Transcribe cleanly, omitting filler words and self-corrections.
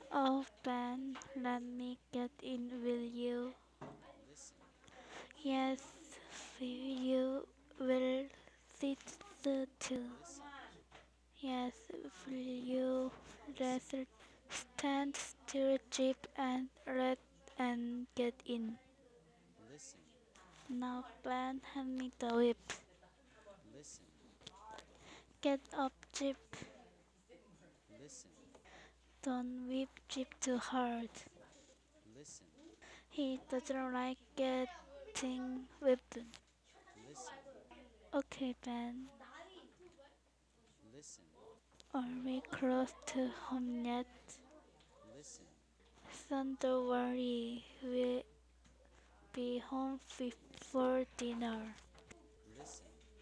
Oh, Ben, let me get in. Will you? Listen. Yes, you will sit too. Listen. Yes, will you Listen. rather stand still, jeep and red and get in? Listen. Now, Ben, hand me the whip. Listen. Get up, jeep. Listen. Don't whip jeep too hard. Listen. He doesn't like getting whipped. Listen. Okay, Ben. Listen. Are we close to home yet? Listen. Son, don't worry. We'll be home before dinner.